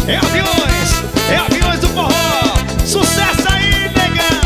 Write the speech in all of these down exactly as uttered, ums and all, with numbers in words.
É aviões, é aviões do forró. Sucesso aí, negão.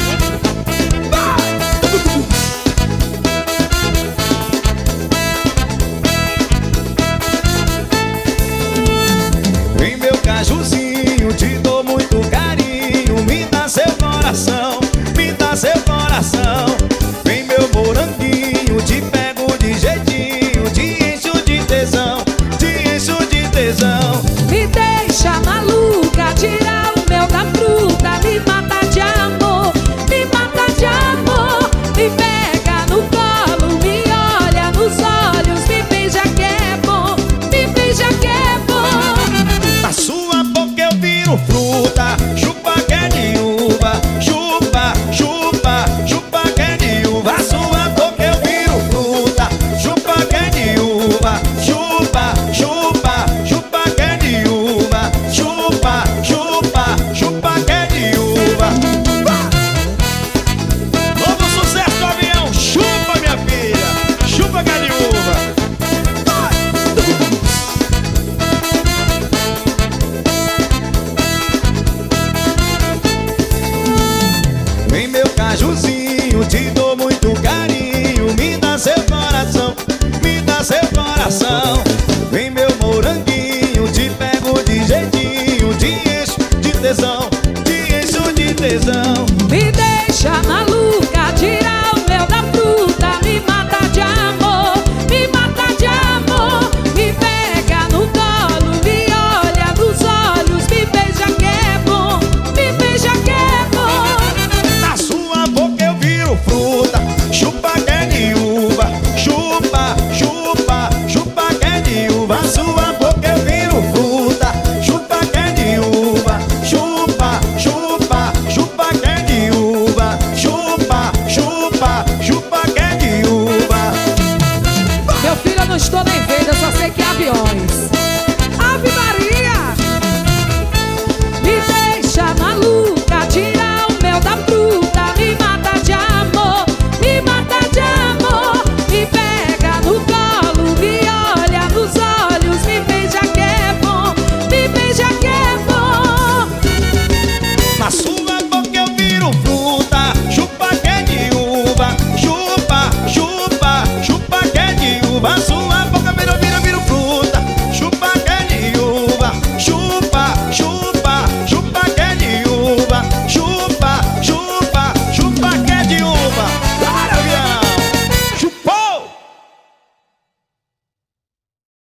Vem meu cajuzinho, te dou muito carinho. Me dá seu coração, me dá seu coração. Vem meu moranguinho, te pego de jeitinho. Te encho de tesão, te encho de tesão. Me deixa maluca, tira o mel da fruta. Me mata de amor, me mata de amor. Me pega no colo, me olha nos olhos. Me beija que é bom, me beija que é bom. Na sua boca eu viro fruta. Chupa que é de uva. Chupa, chupa, chupa que é de uva. Na sua boca eu viro fruta. Chupa que é de uva. Chupa, chupa, chupa que é de uva. Chupa, chupa, chupa que é de uva. Novo sucesso do avião. Chupa, minha filha. Chupa que é de uva. Vem meu cajuzinho, te dou muito carinho. Me dá seu coração, me dá seu coração. Vem meu moranguinho, te pego de jeitinho. Te encho de tesão, te encho de tesão. Me deixa maluca, tira o mel da fruta. Me mata de amor, me mata de amor. Me pega no colo, me olha nos olhos. Me beija que é bom, me beija que é bom. Na sua boca eu viro fruta. Chupa que é de uva. Chupa, chupa, chupa que é de uva. Na sua boca eu viro fruta. Chupa que é de uva. Chupa, chupa, chupa que é de uva. Chupa, chupa, chupa que é de uva. Meu filho, eu não estou nem vendo, eu só sei que é aviões.